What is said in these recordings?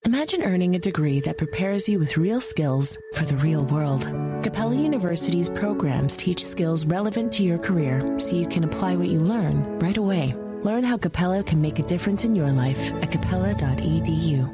Imagine earning a degree that prepares you with real skills for the real world. Capella University's programs teach skills relevant to your career so you can apply what you learn right away. Learn how Capella can make a difference in your life at capella.edu.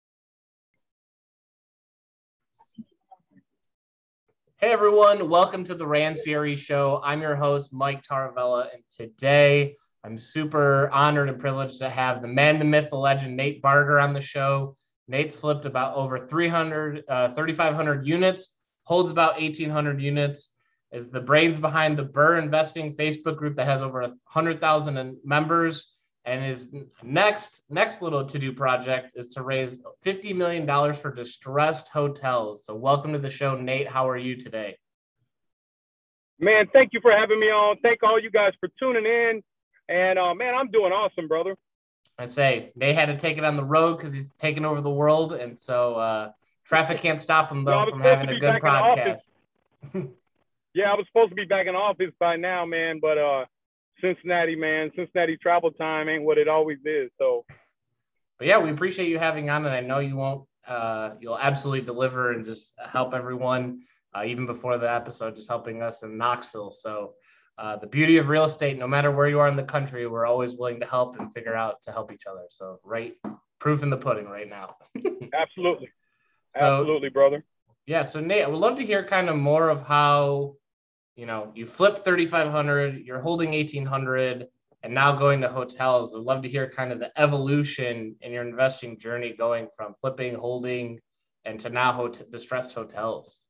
Hey everyone, welcome to the Rand Series Show. I'm your host, Mike Taravella, and today I'm super honored and privileged to have the man, the myth, the legend, Nate Barger on the show. Nate's flipped about over 3,500 units, holds about 1,800 units, is the brains behind the Burr Investing Facebook group that has over 100,000 members, and his next little to-do project is to raise $50 million for distressed hotels. So welcome to the show, Nate. How are you today? Man, thank you for having me on. Thank all you guys for tuning in. And man, I'm doing awesome, brother. I say they had to take it on the road because he's taking over the world, and so traffic can't stop him though from having a good podcast. Yeah, I was supposed to be back in office by now, man, but Cincinnati travel time ain't what it always is. So, but yeah, we appreciate you having on, and I know you won't. You'll absolutely deliver and just help everyone. Even before the episode, just helping us in Knoxville. So the beauty of real estate, no matter where you are in the country, we're always willing to help and figure out to help each other. So right, proof in the pudding right now. Absolutely. Absolutely, brother. Yeah. So Nate, I would love to hear kind of more of how, you flipped 3,500, you're holding 1,800 and now going to hotels. I'd love to hear kind of the evolution in your investing journey going from flipping, holding, and to now distressed hotels.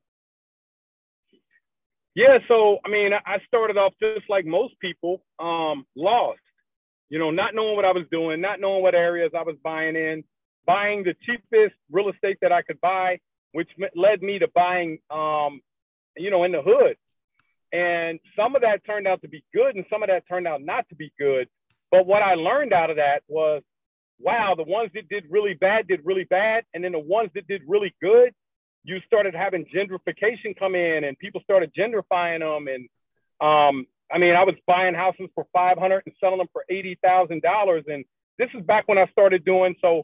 Yeah, so, I mean, I started off just like most people, lost, not knowing what I was doing, not knowing what areas I was buying in, buying the cheapest real estate that I could buy, which led me to buying, in the hood. And some of that turned out to be good and some of that turned out not to be good. But what I learned out of that was, wow, the ones that did really bad. And then the ones that did really good, you started having gentrification come in and people started gentrifying them. And I was buying houses for $500 and selling them for $80,000. And this is back when I started doing so.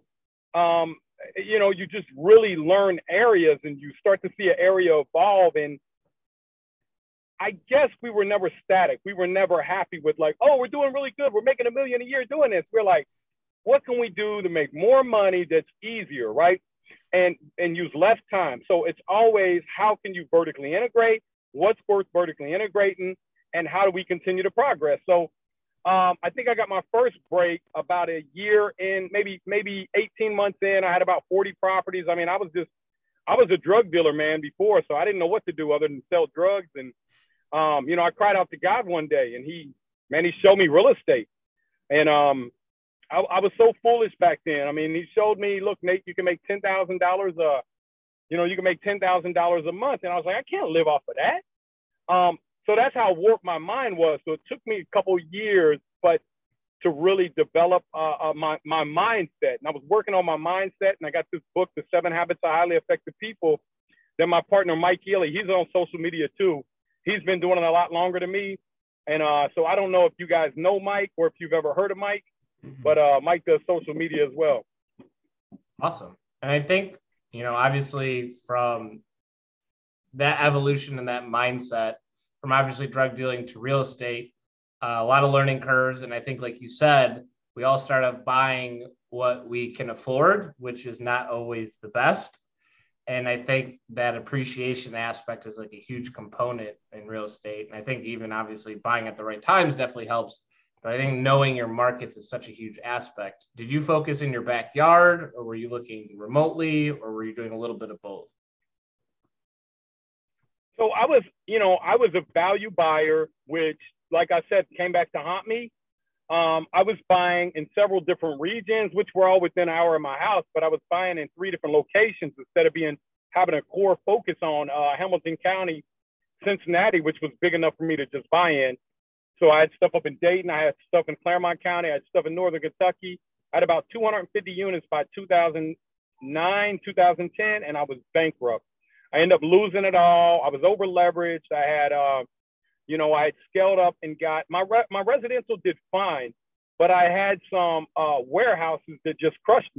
You just really learn areas and you start to see an area evolve. And I guess we were never static. We were never happy with like, oh, we're doing really good. We're making $1 million a year doing this. We're like, what can we do to make more money that's easier, right? And use less time. So it's always, how can you vertically integrate? What's worth vertically integrating? And how do we continue to progress? So I think I got my first break about a year in, maybe 18 months in. I had about 40 properties. I mean, I was a drug dealer, man, before. So I didn't know what to do other than sell drugs. And, I cried out to God one day and he showed me real estate. And I was so foolish back then. I mean, he showed me, look, Nate, you can make $10,000. You can make $10,000 a month. And I was like, I can't live off of that. So that's how warped my mind was. So it took me a couple years, but to really develop my mindset. And I was working on my mindset. And I got this book, The 7 Habits of Highly Effective People. Then my partner, Mike Ely, he's on social media too. He's been doing it a lot longer than me. And so I don't know if you guys know Mike or if you've ever heard of Mike. But Mike does social media as well. Awesome. And I think, obviously from that evolution and that mindset, from obviously drug dealing to real estate, a lot of learning curves. And I think, like you said, we all start off buying what we can afford, which is not always the best. And I think that appreciation aspect is like a huge component in real estate. And I think even obviously buying at the right times definitely helps. But I think knowing your markets is such a huge aspect. Did you focus in your backyard or were you looking remotely or were you doing a little bit of both? So I was a value buyer, which, like I said, came back to haunt me. I was buying in several different regions, which were all within an hour of my house, but I was buying in 3 different locations instead of having a core focus on Hamilton County, Cincinnati, which was big enough for me to just buy in. So I had stuff up in Dayton, I had stuff in Claremont County, I had stuff in Northern Kentucky. I had about 250 units by 2009, 2010, and I was bankrupt. I ended up losing it all. I was over leveraged. I had, I had scaled up and got my residential did fine, but I had some warehouses that just crushed me.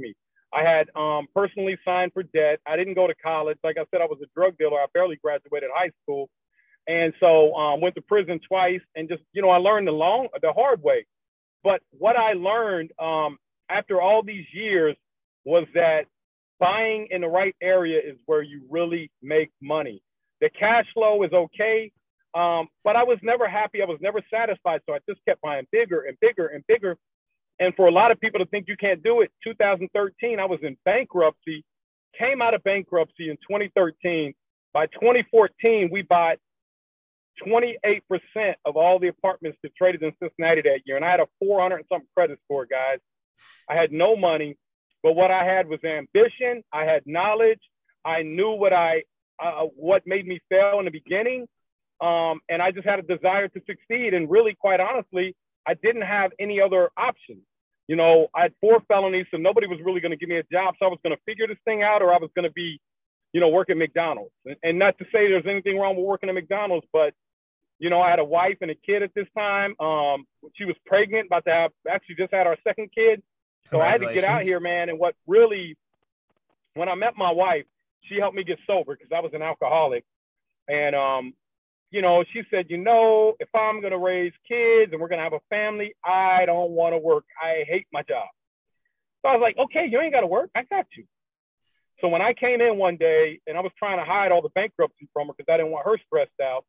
I had personally signed for debt. I didn't go to college. Like I said, I was a drug dealer. I barely graduated high school. And so went to prison twice and just, I learned the hard way. But what I learned after all these years was that buying in the right area is where you really make money. The cash flow is okay, but I was never happy. I was never satisfied. So I just kept buying bigger and bigger and bigger. And for a lot of people to think you can't do it, 2013, I was in bankruptcy, came out of bankruptcy in 2013. By 2014, we bought 28% of all the apartments that traded in Cincinnati that year. And I had a 400 and something credit score, guys. I had no money, but what I had was ambition. I had knowledge. I knew what made me fail in the beginning. And I just had a desire to succeed. And really, quite honestly, I didn't have any other options. I had 4 felonies, so nobody was really going to give me a job. So I was going to figure this thing out, or I was going to be, work at McDonald's. And not to say there's anything wrong with working at McDonald's, but I had a wife and a kid at this time. She was pregnant, actually just had our second kid. So I had to get out here, man. And when I met my wife, she helped me get sober because I was an alcoholic. And, she said, if I'm going to raise kids and we're going to have a family, I don't want to work. I hate my job. So I was like, okay, you ain't got to work. I got you. So when I came in one day and I was trying to hide all the bankruptcy from her because I didn't want her stressed out,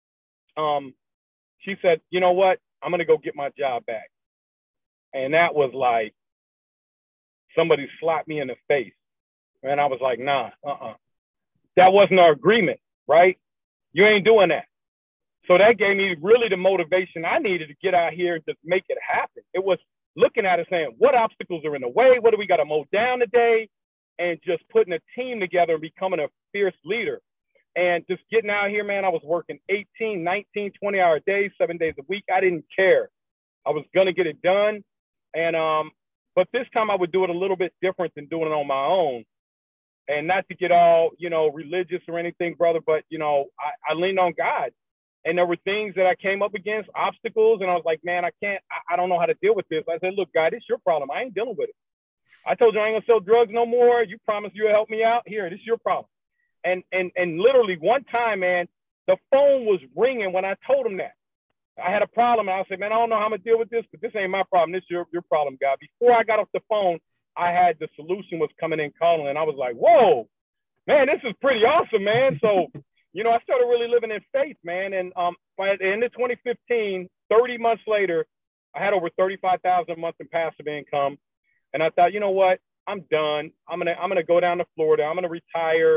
she said, you know what? I'm going to go get my job back. And that was like somebody slapped me in the face. And I was like, nah, that wasn't our agreement, right? You ain't doing that. So that gave me really the motivation I needed to get out here and just make it happen. It was looking at it saying, what obstacles are in the way? What do we got to mow down today? And just putting a team together and becoming a fierce leader. And just getting out here, man, I was working 18, 19, 20-hour days, 7 days a week. I didn't care. I was going to get it done. And, but this time I would do it a little bit different than doing it on my own. And not to get all, religious or anything, brother, but, I leaned on God. And there were things that I came up against, obstacles, and I was like, man, I don't know how to deal with this. I said, look, God, it's your problem. I ain't dealing with it. I told you I ain't gonna sell drugs no more. You promised you'll help me out. Here, this is your problem. And literally one time, man, the phone was ringing when I told him that. I had a problem, and I said, man, I don't know how I'm gonna deal with this, but this ain't my problem. This is your problem, God. Before I got off the phone, I had the solution was coming in calling, and I was like, whoa, man, this is pretty awesome, man. So, I started really living in faith, man. And by the end of 2015, 30 months later, I had over $35,000 a month in passive income. And I thought, you know what? I'm done. I'm gonna go down to Florida. I'm gonna retire.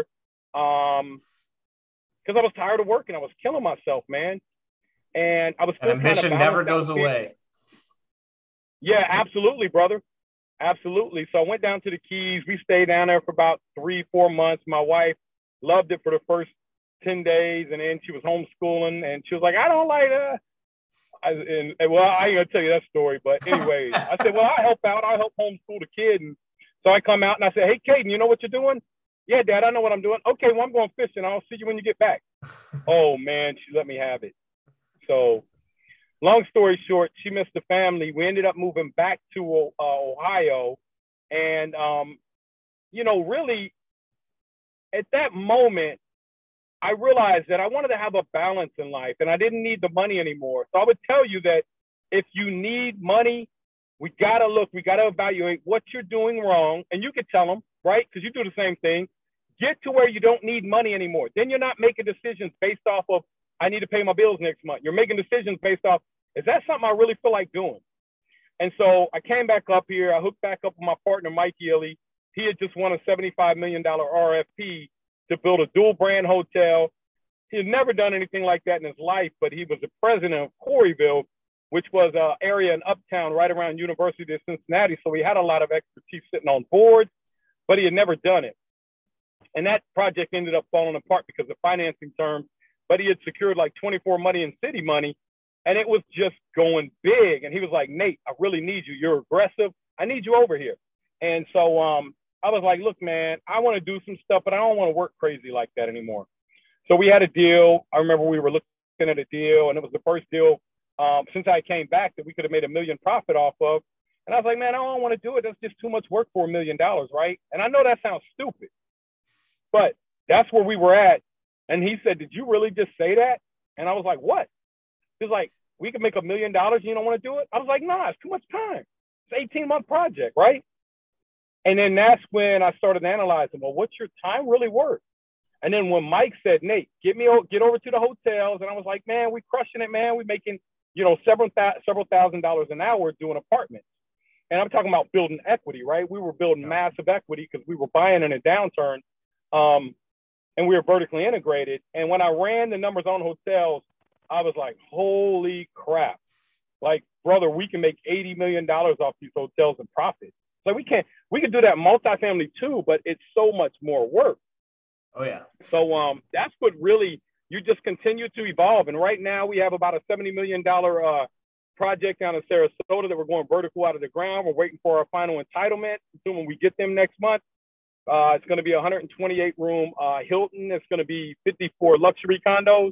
Because I was tired of working. I was killing myself, man. And I was still ambition never goes away. Yeah, absolutely, brother. Absolutely. So I went down to the Keys. We stayed down there for about 3-4 months. My wife loved it for the first 10 days, and then she was homeschooling, and she was like, I don't like that. I ain't gonna tell you that story, but anyways, I said, well, I'll help out. I'll help homeschool the kid. And so I come out and I said, hey, Caden, you know what you're doing? Yeah, Dad, I know what I'm doing. Okay, well, I'm going fishing. I'll see you when you get back. Oh, man, she let me have it. So long story short, she missed the family. We ended up moving back to Ohio. And, really at that moment, I realized that I wanted to have a balance in life and I didn't need the money anymore. So I would tell you that if you need money, we got to evaluate what you're doing wrong. And you could tell them, right? Because you do the same thing. Get to where you don't need money anymore. Then you're not making decisions based off of, I need to pay my bills next month. You're making decisions based off, is that something I really feel like doing? And so I came back up here. I hooked back up with my partner, Mike Ely. He had just won a $75 million RFP to build a dual brand hotel. He had never done anything like that in his life, but he was the president of Coreyville, which was an area in Uptown right around University of Cincinnati. So he had a lot of expertise sitting on boards, but he had never done it. And that project ended up falling apart because of financing terms, but he had secured like 24 money and city money, and it was just going big. And he was like, Nate, I really need you. You're aggressive. I need you over here. And so I was like, look, man, I want to do some stuff, but I don't want to work crazy like that anymore. So we had a deal. I remember we were looking at a deal, and it was the first deal since I came back that we could have made $1 million profit off of. And I was like, man, I don't want to do it. That's just too much work for $1 million, right? And I know that sounds stupid, but that's where we were at. And he said, did you really just say that? And I was like, what? He's like, we can make $1 million. You don't want to do it? I was like, nah, it's too much time. It's an 18-month project, right? And then that's when I started analyzing, well, what's your time really worth? And then when Mike said, Nate, get over to the hotels. And I was like, man, we crushing it, man. We're making, several $1,000s an hour doing apartments. And I'm talking about building equity, right? We were building massive equity because we were buying in a downturn. And we were vertically integrated. And when I ran the numbers on hotels, I was like, holy crap. Like, brother, we can make $80 million off these hotels in profit. So we can do that multifamily too, but it's so much more work. Oh, yeah. So that's what really, you just continue to evolve. And right now we have about a $70 million project down in Sarasota that we're going vertical out of the ground. We're waiting for our final entitlement. Assuming we get them next month. It's going to be a 128-room Hilton. It's going to be 54 luxury condos.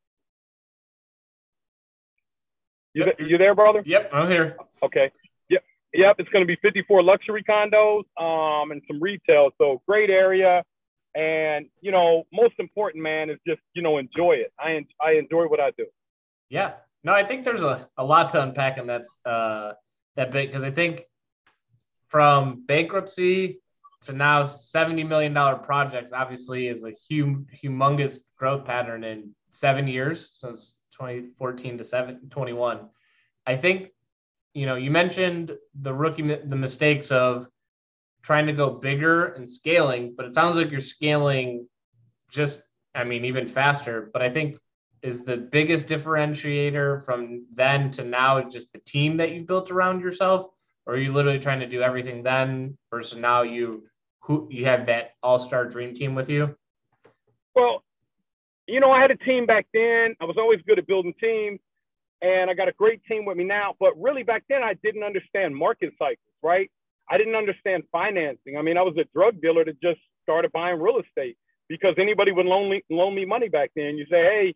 You there, brother? Yep, I'm here. Okay. Yep. It's going to be 54 luxury condos and some retail. So great area. And, most important, man, is just, enjoy it. I enjoy what I do. Yeah. No, I think there's a lot to unpack in that bit, because I think from bankruptcy to now $70 million projects obviously is a humongous growth pattern in 7 years, since 2014 to 21. I think, you mentioned the mistakes of trying to go bigger and scaling, but it sounds like you're scaling even faster. But I think is the biggest differentiator from then to now just the team that you built around yourself? Or are you literally trying to do everything then versus now you have that all-star dream team with you? Well, I had a team back then. I was always good at building teams, and I got a great team with me now. But really back then, I didn't understand market cycles, right? I didn't understand financing. I mean, I was a drug dealer that just started buying real estate because anybody would loan me money back then. You say, hey,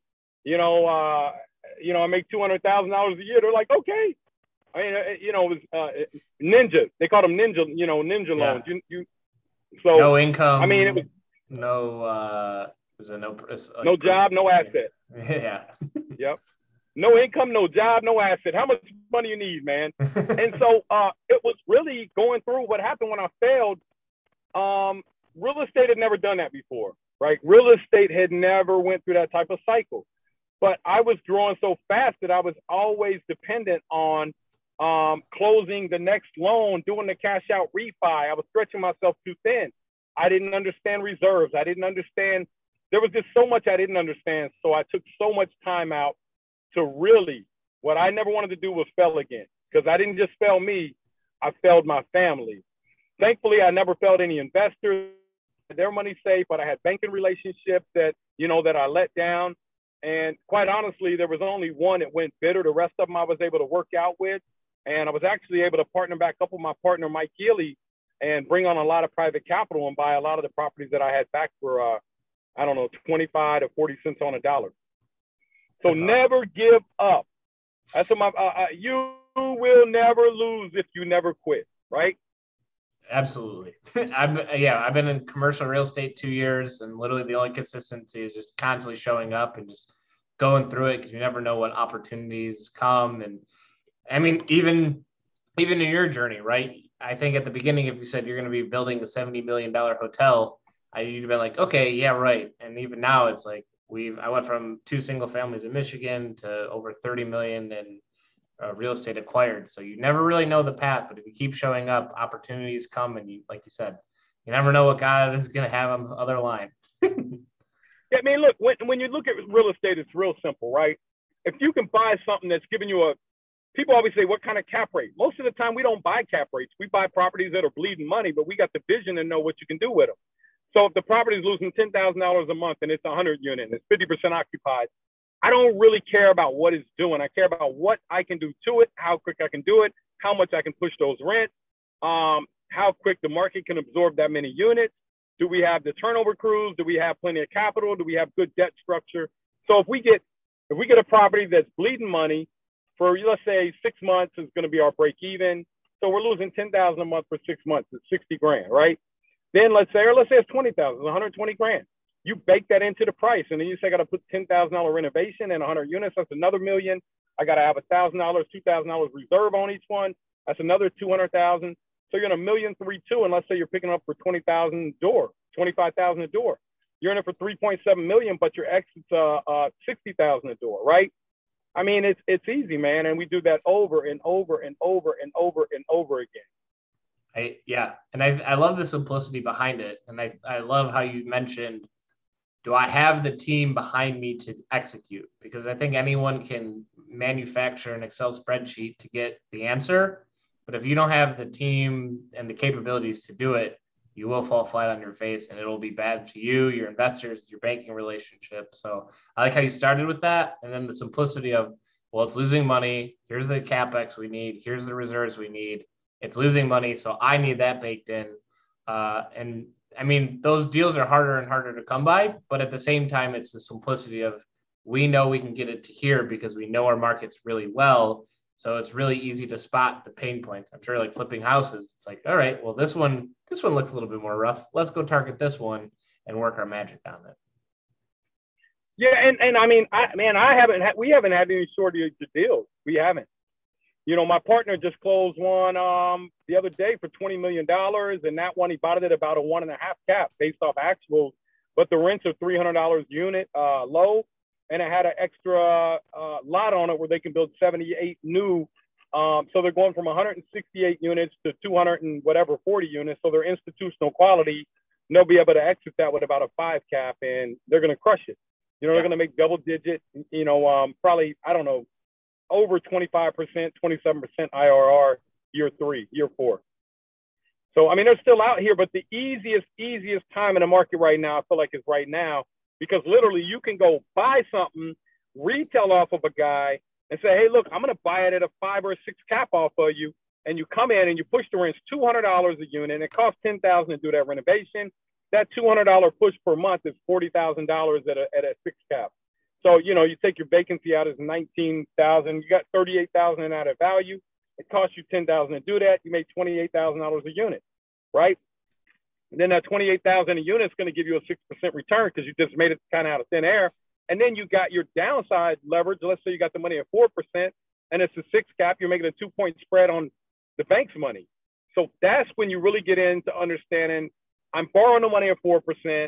I make $200,000 a year. They're like, okay. I mean, it was ninja. They called them ninja loans. So no income. I mean, it was no job, no asset. Yeah. Yep. No income, no job, no asset. How much money you need, man? And so it was really going through what happened when I failed. Real estate had never done that before, right? Real estate had never went through that type of cycle. But I was growing so fast that I was always dependent on closing the next loan, doing the cash out refi. I was stretching myself too thin. I didn't understand reserves. I didn't understand. There was just so much I didn't understand. So I took so much time out to really, what I never wanted to do was fail again, because I didn't just fail me, I failed my family. Thankfully, I never failed any investors. Their money safe, but I had banking relationships that I let down. And quite honestly, there was only one that went bitter. The rest of them I was able to work out with. And I was actually able to partner back up with my partner, Mike Gilley, and bring on a lot of private capital and buy a lot of the properties that I had back for, 25 to 40 cents on a dollar. So that's never awesome. Give up. That's what you will never lose if you never quit, right? Absolutely. I've been in commercial real estate 2 years, and literally the only consistency is just constantly showing up and just going through it, because you never know what opportunities come. And I mean, even in your journey, right? I think at the beginning, if you said you're going to be building a $70 million hotel, you'd have been like, okay, yeah, right. And even now it's like, I went from 2 single families in Michigan to over 30 million in real estate acquired. So you never really know the path, but if you keep showing up, opportunities come, and like you said, you never know what God is going to have on the other line. Yeah, I mean, look, when you look at real estate, it's real simple, right? If you can buy something that's giving you people always say, what kind of cap rate? Most of the time we don't buy cap rates. We buy properties that are bleeding money, but we got the vision and know what you can do with them. So if the property is losing $10,000 a month and it's 100 unit and it's 50% occupied, I don't really care about what it's doing. I care about what I can do to it, how quick I can do it, how much I can push those rents, how quick the market can absorb that many units. Do we have the turnover crews? Do we have plenty of capital? Do we have good debt structure? So if we get a property that's bleeding money for, let's say, 6 months is going to be our break even. So we're losing 10,000 a month for 6 months. It's 60 grand, right? Then let's say it's 20,000, it's 120 grand. You bake that into the price, and then you say I got to put $10,000 renovation and 100 units. That's another million. I got to have $1,000, $2,000 reserve on each one. That's another 200,000. So you're in $1.32 million, and let's say you're picking up for 20,000 a door, 25,000 a door. You're in it for 3.7 million, but your exit's 60,000 a door, right? I mean, it's easy, man, and we do that over and over and over and over and over again. I love the simplicity behind it, and I love how you mentioned, do I have the team behind me to execute? Because I think anyone can manufacture an Excel spreadsheet to get the answer, but if you don't have the team and the capabilities to do it, you will fall flat on your face, and it'll be bad to you, your investors, your banking relationship. So I like how you started with that. And then the simplicity of, well, it's losing money. Here's the CapEx we need. Here's the reserves we need. It's losing money. So I need that baked in. And I mean, those deals are harder and harder to come by, but at the same time, it's the simplicity of, we know we can get it to here because we know our markets really well. So it's really easy to spot the pain points. I'm sure, like flipping houses, it's like, all right, well, this one looks a little bit more rough. Let's go target this one and work our magic on it. Yeah, and I mean, we haven't had any shortage of deals. We haven't. You know, my partner just closed one the other day for $20 million, and that one he bought it at about a 1.5 cap based off actuals, but the rents are $300 a unit low. And it had an extra lot on it where they can build 78 new. So they're going from 168 units to 200 and whatever, 40 units. So they're institutional quality. And they'll be able to exit that with about a 5 cap, and they're going to crush it. You know, they're going to make double digit, you know, probably, I don't know, over 25%, 27% IRR year 3, year 4. So, I mean, they're still out here, but the easiest time in the market right now, I feel like is right now. Because literally you can go buy something, retail off of a guy and say, hey, look, I'm going to buy it at a 5 or 6 cap off of you. And you come in and you push the rents $200 a unit, and it costs $10,000 to do that renovation. That $200 push per month is $40,000 at a 6 cap. So, you know, you take your vacancy out as $19,000, you got $38,000 in added value. It costs you $10,000 to do that. You make $28,000 a unit, right? And then that $28,000 a unit is going to give you a 6% return because you just made it kind of out of thin air. And then you got your downside leverage. Let's say you got the money at 4% and it's a 6 cap. You're making a 2-point spread on the bank's money. So that's when you really get into understanding, I'm borrowing the money at 4%.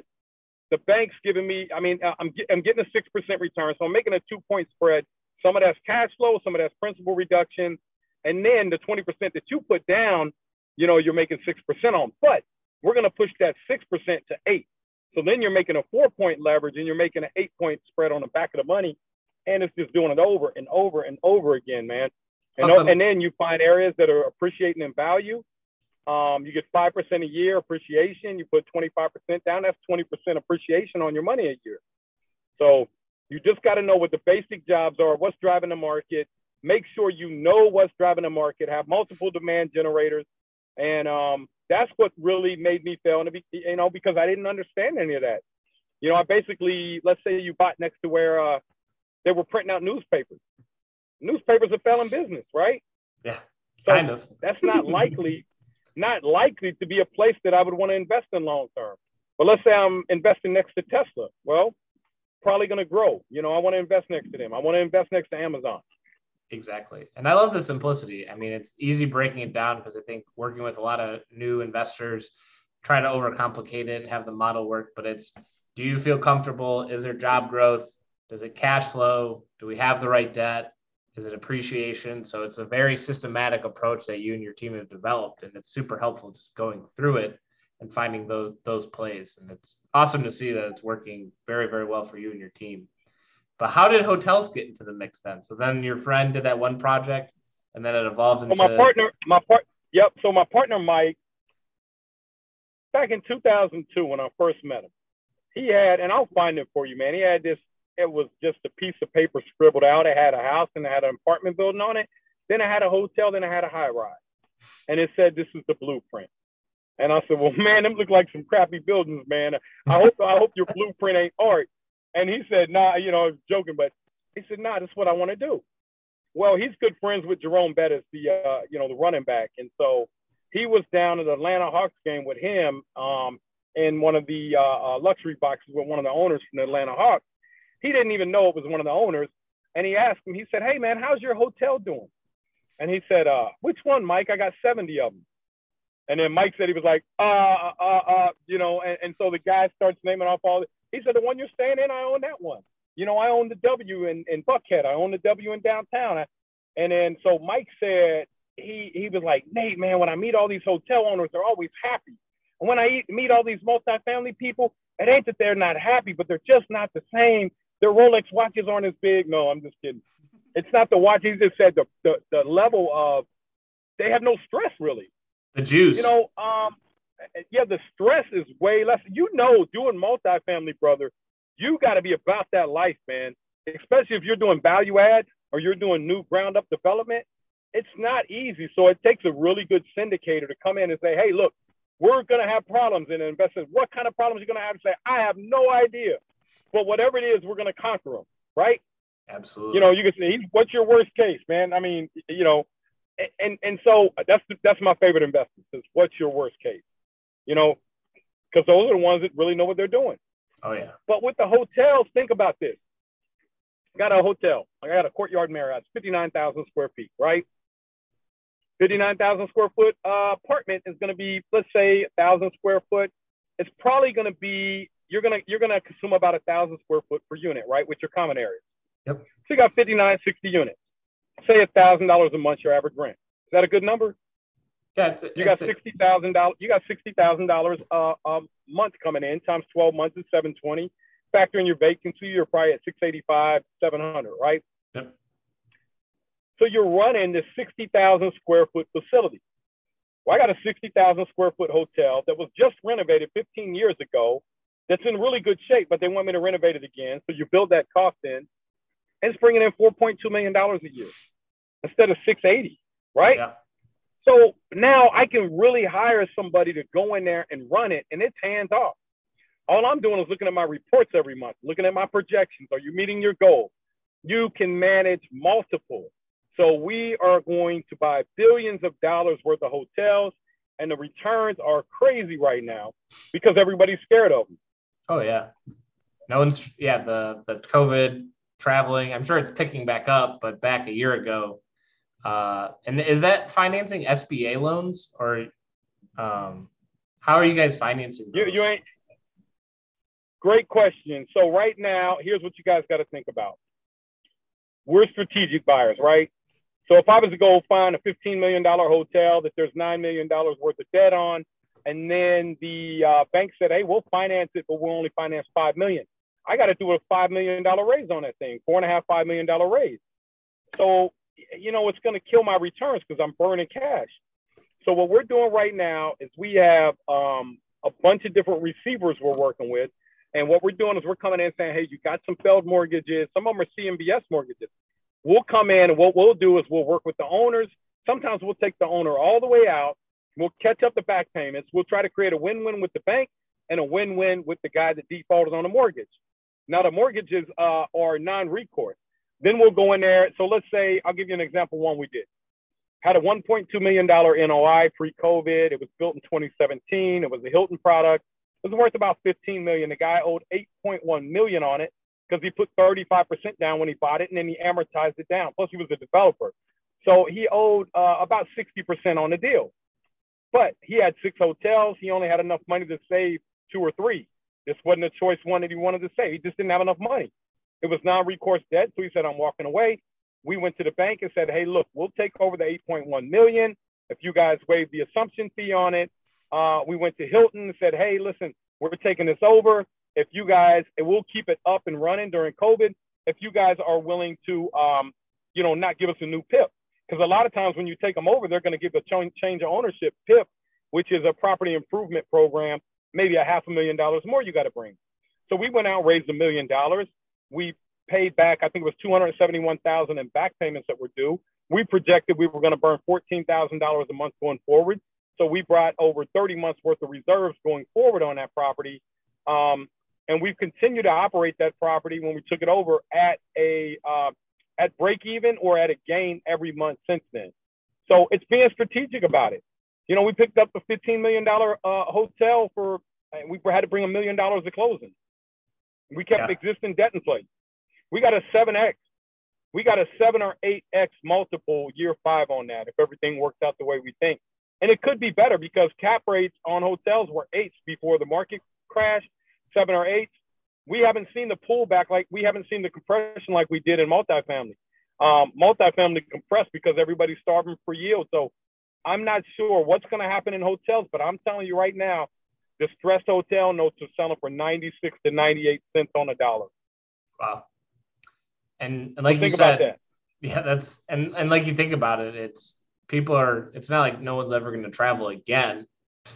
The bank's giving me, I mean, I'm getting a 6% return. So I'm making a 2-point spread. Some of that's cash flow, some of that's principal reduction. And then the 20% that you put down, you know, you're making 6% on. But we're going to push that 6% to 8. So then you're making a 4-point leverage and you're making an 8-point spread on the back of the money. And it's just doing it over and over and over again, man. And then you find areas that are appreciating in value. You get 5% a year appreciation. You put 25% down. That's 20% appreciation on your money a year. So you just got to know what the basic jobs are, what's driving the market. Make sure you know what's driving the market. Have multiple demand generators. And that's what really made me fail, you know, because I didn't understand any of that. You know, I basically, let's say you bought next to where they were printing out newspapers. Newspapers are failing business, right? Yeah, so kind of. That's not likely to be a place that I would want to invest in long term. But let's say I'm investing next to Tesla. Well, probably going to grow. You know, I want to invest next to them. I want to invest next to Amazon. Exactly. And I love the simplicity. I mean, it's easy breaking it down because I think working with a lot of new investors, try to overcomplicate it and have the model work. But it's, do you feel comfortable? Is there job growth? Does it cash flow? Do we have the right debt? Is it appreciation? So it's a very systematic approach that you and your team have developed. And it's super helpful just going through it and finding those plays. And it's awesome to see that it's working very, very well for you and your team. But how did hotels get into the mix then? So then your friend did that one project and then it evolved into... So my partner, Mike, back in 2002, when I first met him, he had, and I'll find it for you, man. He had this, it was just a piece of paper scribbled out. It had a house and it had an apartment building on it. Then it had a hotel, then it had a high rise. And it said, this is the blueprint. And I said, well, man, them look like some crappy buildings, man. I hope your blueprint ain't art. And he said, nah, you know, I was joking, but he said, nah, that's what I want to do. Well, he's good friends with Jerome Bettis, the running back, and so he was down at the Atlanta Hawks game with him in one of the luxury boxes with one of the owners from the Atlanta Hawks. He didn't even know it was one of the owners, and he asked him. He said, "Hey, man, how's your hotel doing?" And he said, "Which one, Mike? I got 70 of them." And then Mike said he was like, and so the guy starts naming off all. He said, "The one you're staying in, I own that one. I own the W in Buckhead. I own the W in downtown." And then so Mike said he was like, "Nate, man, when I meet all these hotel owners, they're always happy. And when I meet all these multifamily people, it ain't that they're not happy, but they're just not the same. Their Rolex watches aren't as big." No, I'm just kidding. It's not the watch. He just said the level of they have no stress really. The juice. The stress is way less. Doing multifamily, brother, you got to be about that life, man. Especially if you're doing value add or you're doing new ground up development. It's not easy. So it takes a really good syndicator to come in and say, "Hey, look, we're going to have problems." And the investor, "What kind of problems are you going to have?" To say, "I have no idea. But whatever it is, we're going to conquer them." Right? Absolutely. You can say, "What's your worst case, man?" I mean, and so that's my favorite investment is what's your worst case, because those are the ones that really know what they're doing. Oh yeah. But with the hotels, think about this. Got a hotel. I got a Courtyard Marriott, 59,000 square feet, right? 59,000 square foot apartment is going to be, let's say, 1,000 square foot. It's probably going to be you're gonna consume about 1,000 square foot per unit, right, with your common areas. Yep. So you got 59, 60 units. Say $1,000 a month your average rent. Is that a good number? Yeah. You got $60,000. You got $60,000 a month coming in times 12 months is $720. Factor in your vacancy, you're probably at $685, $700, right? Yep. So you're running this 60,000 square foot facility. Well, I got a 60,000 square foot hotel that was just renovated 15 years ago. That's in really good shape, but they want me to renovate it again. So you build that cost in, and it's bringing in $4.2 million a year instead of $680, right? Yeah. So now I can really hire somebody to go in there and run it, and it's hands off. All I'm doing is looking at my reports every month, looking at my projections. Are you meeting your goal? You can manage multiple. So we are going to buy billions of dollars worth of hotels, and the returns are crazy right now because everybody's scared of them. Oh yeah. No one's the COVID traveling. I'm sure it's picking back up, but back a year ago. And is that financing SBA loans or how are you guys financing those? You ain't. Great question. So right now, here's what you guys got to think about. We're strategic buyers, right? So if I was to go find a $15 million hotel that there's $9 million worth of debt on, and then the bank said, "Hey, we'll finance it, but we'll only finance $5 million." I got to do a $5 million raise on that thing, $4.5 million raise. So, it's going to kill my returns because I'm burning cash. So what we're doing right now is we have a bunch of different receivers we're working with. And what we're doing is we're coming in and saying, "Hey, you got some failed mortgages. Some of them are CMBS mortgages." We'll come in and what we'll do is we'll work with the owners. Sometimes we'll take the owner all the way out. We'll catch up the back payments. We'll try to create a win-win with the bank and a win-win with the guy that defaulted on the mortgage. Now, the mortgages are non-recourse. Then we'll go in there. So let's say, I'll give you an example one we did. Had a $1.2 million NOI pre-COVID. It was built in 2017. It was a Hilton product. It was worth about $15 million. The guy owed $8.1 million on it because he put 35% down when he bought it, and then he amortized it down. Plus, he was a developer. So he owed about 60% on the deal. But he had 6 hotels. He only had enough money to save 2 or 3. This wasn't a choice one that he wanted to save. He just didn't have enough money. It was non-recourse debt, so he said, "I'm walking away." We went to the bank and said, "Hey, look, we'll take over the $8.1 million if you guys waive the assumption fee on it." We went to Hilton and said, "Hey, listen, we're taking this over. If you guys, and we'll keep it up and running during COVID, if you guys are willing to, not give us a new PIP." Because a lot of times when you take them over, they're going to give a change of ownership PIP, which is a property improvement program, maybe a $500,000 more you got to bring. So we went out, raised $1 million. We paid back, I think it was $271,000 in back payments that were due. We projected we were going to burn $14,000 a month going forward. So we brought over 30 months worth of reserves going forward on that property. And we've continued to operate that property when we took it over at a at break even or at a gain every month since then. So it's being strategic about it. You know, we picked up a $15 million hotel we had to bring $1 million to closing. We kept existing debt in place. We got a 7X. We got a 7 or 8X multiple year 5 on that if everything works out the way we think. And it could be better because cap rates on hotels were 8s before the market crashed, 7 or 8s. We haven't seen the pullback we haven't seen the compression like we did in multifamily. Multifamily compressed because everybody's starving for yield. So I'm not sure what's going to happen in hotels, but I'm telling you right now, distressed hotel notes are selling for 96 to 98 cents on a dollar. Wow. And like you said, that's and like you think about it, it's not like no one's ever going to travel again.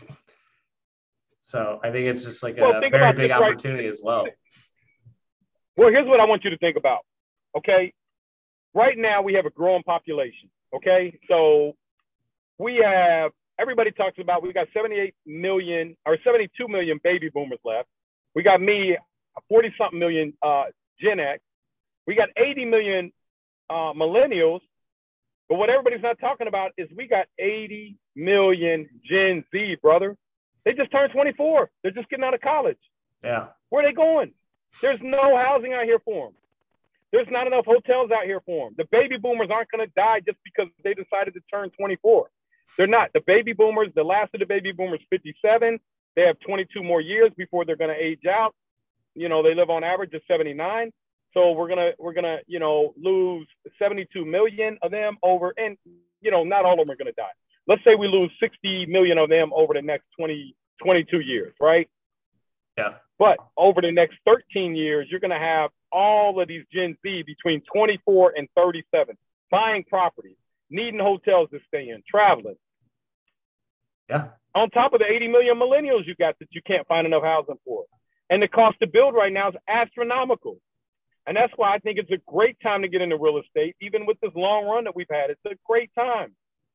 So I think it's just like a very big opportunity as well. Well, here's what I want you to think about. Okay. Right now we have a growing population. Okay. So everybody talks about, we got 78 million or 72 million baby boomers left. We got 40 something million Gen X. We got 80 million millennials. But what everybody's not talking about is we got 80 million Gen Z, brother. They just turned 24. They're just getting out of college. Yeah. Where are they going? There's no housing out here for them. There's not enough hotels out here for them. The baby boomers aren't going to die just because they decided to turn 24. They're not. The baby boomers, the last of the baby boomers, 57. They have 22 more years before they're going to age out. You know, they live on average at 79. So we're gonna, you know, lose 72 million of them over, and, you know, not all of them are going to die. Let's say we lose 60 million of them over the next 22 years, right? Yeah. But over the next 13 years, you're going to have all of these Gen Z between 24 and 37 buying properties, needing hotels to stay in, traveling. Yeah. On top of the 80 million millennials you got that you can't find enough housing for. And the cost to build right now is astronomical. And that's why I think it's a great time to get into real estate. Even with this long run that we've had, it's a great time.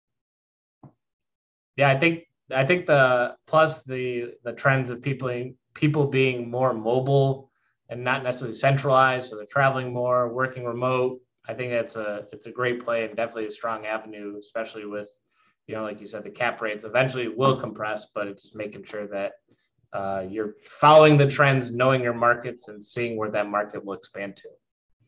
Yeah, I think the trends of people being more mobile and not necessarily centralized, so they're traveling more, working remote. I think it's a great play and definitely a strong avenue, especially with, you know, like you said, the cap rates eventually will compress, but it's making sure that you're following the trends, knowing your markets, and seeing where that market will expand to.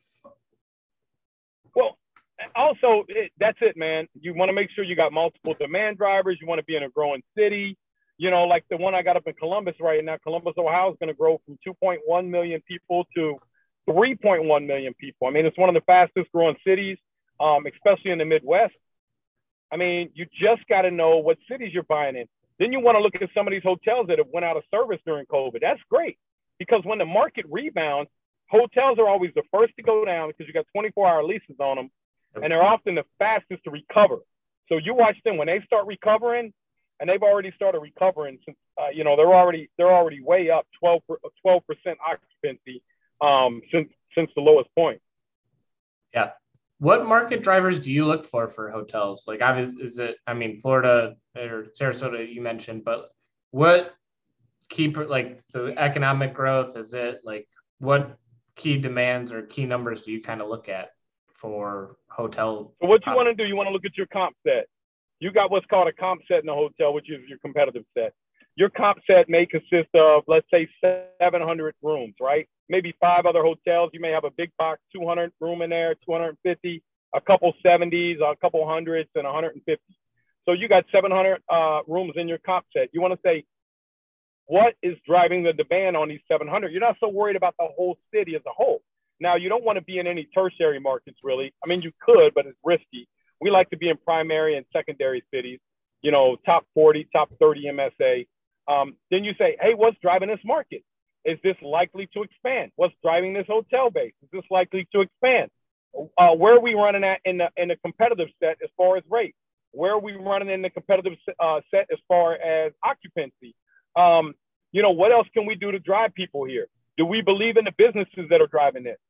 Well, also, that's it, man. You want to make sure you got multiple demand drivers. You want to be in a growing city. You know, like the one I got up in Columbus right now. Columbus, Ohio is going to grow from 2.1 million people to 3.1 million people. I mean, it's one of the fastest growing cities, especially in the Midwest. I mean, you just got to know what cities you're buying in. Then you want to look at some of these hotels that have went out of service during COVID. That's great, because when the market rebounds, hotels are always the first to go down because you got 24-hour leases on them, and they're often the fastest to recover. So you watch them when they start recovering, and they've already started recovering since, you know, they're already way up 12% occupancy since the lowest point. Yeah. What market drivers do you look for hotels? Like, obviously, is it, I mean, Florida or Sarasota you mentioned, but what like the economic growth? Is it like what key demands or key numbers do you kind of look at for hotel? So what you want to do, you want to look at your comp set. You got what's called a comp set in a hotel, which is your competitive set. Your comp set may consist of, let's say, 700 rooms, right? Maybe 5 other hotels. You may have a big box, 200 room in there, 250, a couple 70s, a couple hundreds, and 150. So you got 700 rooms in your comp set. You want to say, what is driving the demand on these 700? You're not so worried about the whole city as a whole. Now, you don't want to be in any tertiary markets, really. I mean, you could, but it's risky. We like to be in primary and secondary cities, you know, top 40, top 30 MSA. Then you say, hey, what's driving this market? Is this likely to expand? What's driving this hotel base? Is this likely to expand? Where are we running at in the competitive set as far as rate? Where are we running in the competitive set as far as occupancy? You know, what else can we do to drive people here? Do we believe in the businesses that are driving this?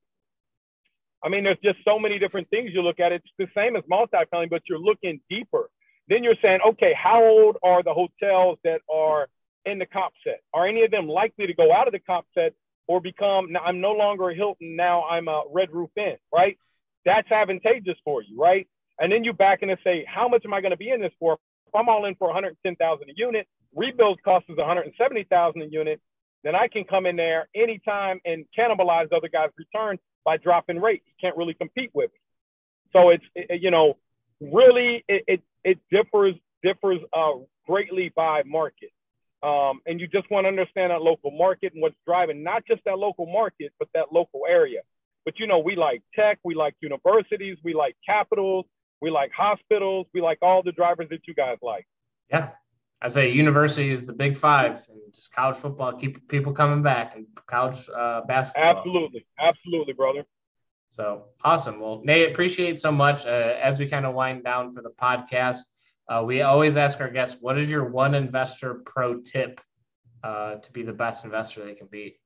I mean, there's just so many different things you look at. It's the same as multifamily, but you're looking deeper. Then you're saying, okay, how old are the hotels that are in the comp set? Are any of them likely to go out of the comp set or become, now I'm no longer a Hilton, now I'm a Red Roof Inn, right? that's advantageous for you, right? And then you back in and say, how much am I going to be in this for? If I'm all in for 110,000 a unit, rebuild cost is 170,000 a unit, then I can come in there anytime and cannibalize other guys' return by dropping rate. You can't really compete with it. So really it differs greatly by market. And you just want to understand that local market and what's driving not just that local market, but that local area. But, we like tech, we like universities, we like capitals, we like hospitals, we like all the drivers that you guys like. Yeah. I say university is the big five, and just college football keep people coming back, and college basketball. Absolutely, brother. So awesome. Well, Nate, appreciate so much. As we kind of wind down for the podcast, we always ask our guests, what is your one investor pro tip to be the best investor they can be?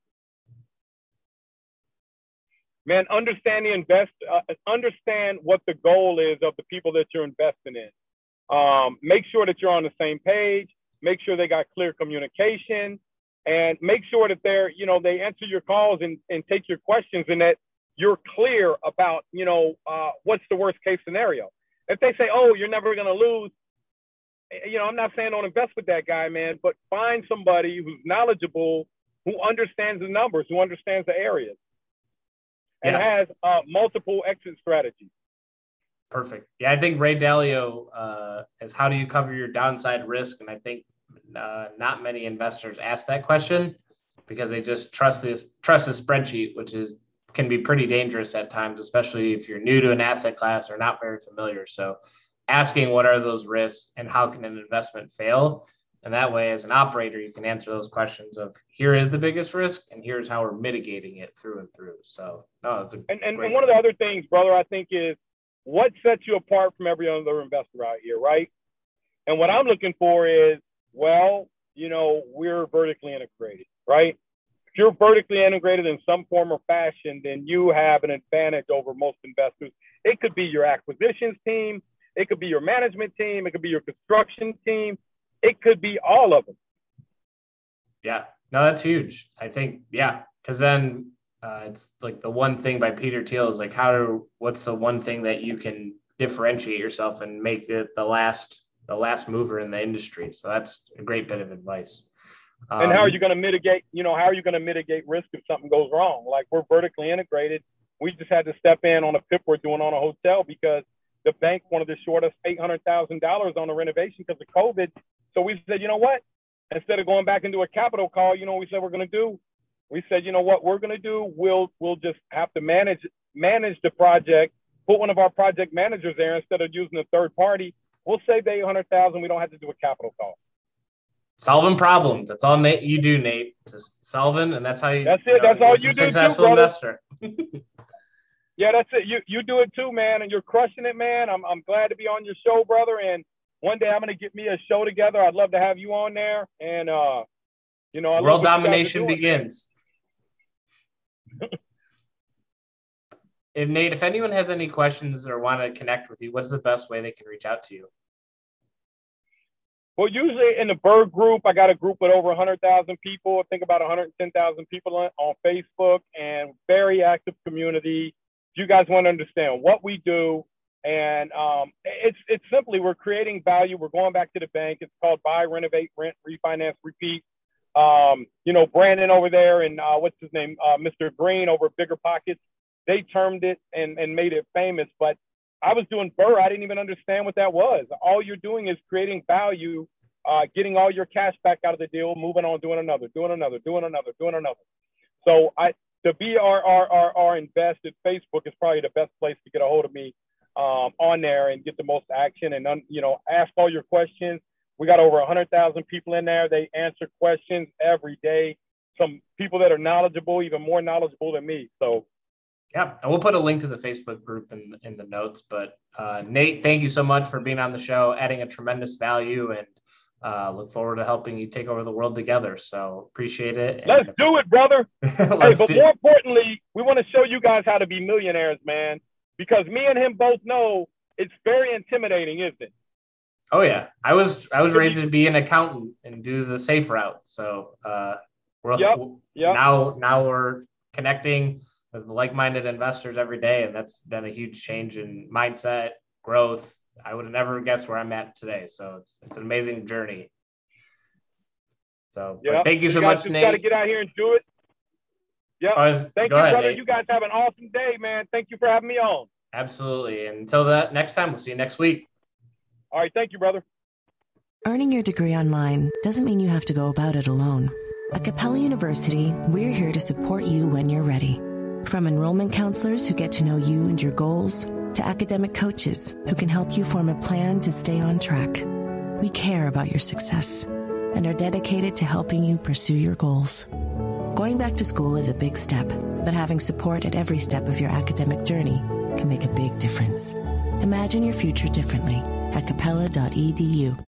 Man, understand what the goal is of the people that you're investing in. Make sure that you're on the same page. Make sure they got clear communication, and make sure that they answer your calls and take your questions, and that you're clear about, what's the worst case scenario. If they say, oh, you're never going to lose, I'm not saying don't invest with that guy, man, but find somebody who's knowledgeable, who understands the numbers, who understands the areas, and has multiple exit strategies. Perfect. Yeah, I think Ray Dalio is how do you cover your downside risk? And I think not many investors ask that question because they just trust the spreadsheet, which can be pretty dangerous at times, especially if you're new to an asset class or not very familiar. So asking what are those risks and how can an investment fail? And that way, as an operator, you can answer those questions of here is the biggest risk and here's how we're mitigating it through and through. So, it's and one of the other things, brother, I think is what sets you apart from every other investor out here, right? And what I'm looking for is, we're vertically integrated, right? If you're vertically integrated in some form or fashion, then you have an advantage over most investors. It could be your acquisitions team. It could be your management team. It could be your construction team. It could be all of them. Yeah, no, that's huge. I think, because then it's like the one thing by Peter Thiel is like, what's the one thing that you can differentiate yourself and make it the last mover in the industry? So that's a great bit of advice. And how are you going to mitigate, risk if something goes wrong? Like, we're vertically integrated. We just had to step in on a PIP we're doing on a hotel because the bank wanted to short us $800,000 on the renovation because of COVID. So we said, you know what? Instead of going back into a capital call, we said we're going to do? We said, you know what we're going to do? We'll just have to manage the project, put one of our project managers there instead of using a third party. We'll save the $800,000. We don't have to do a capital call. Solving problems. That's all you do, Nate. Just solving, and that's how you. That's it. That's all you do, successful too, investor. Yeah, that's it. You do it too, man, and you're crushing it, man. I'm glad to be on your show, brother. And one day I'm gonna get me a show together. I'd love to have you on there. And world domination begins. If anyone has any questions or want to connect with you, what's the best way they can reach out to you? Well, usually in the Berg group, I got a group with over 100,000 people. I think about 110,000 people on Facebook, and very active community. If you guys want to understand what we do, and it's simply we're creating value. We're going back to the bank. It's called buy, renovate, rent, refinance, repeat. Brandon over there and what's his name, Mr. Green over at Bigger Pockets, they termed it and made it famous. But I was doing Burr. I didn't even understand what that was. All you're doing is creating value, getting all your cash back out of the deal, moving on, doing another. So to be our invest at Facebook is probably the best place to get a hold of me on there and get the most action and, ask all your questions. We got over 100,000 people in there. They answer questions every day. Some people that are knowledgeable, even more knowledgeable than me. So. Yeah, and we'll put a link to the Facebook group in the notes. But Nate, thank you so much for being on the show, adding a tremendous value, and look forward to helping you take over the world together. So appreciate it. Let's do it, brother. More importantly, we want to show you guys how to be millionaires, man, because me and him both know it's very intimidating, isn't it? Oh yeah, I was raised to be an accountant and do the safe route. So now we're connecting. with like-minded investors every day, and that's been a huge change in mindset, growth. I would have never guessed where I'm at today. So it's an amazing journey. So thank you so much, Nate. You got to get out here and do it. Yep. Thank you, brother. Nate. You guys have an awesome day, man. Thank you for having me on. Absolutely. And until that next time, we'll see you next week. All right. Thank you, brother. Earning your degree online doesn't mean you have to go about it alone. At Capella University, we're here to support you when you're ready. From enrollment counselors who get to know you and your goals, to academic coaches who can help you form a plan to stay on track. We care about your success and are dedicated to helping you pursue your goals. Going back to school is a big step, but having support at every step of your academic journey can make a big difference. Imagine your future differently at capella.edu.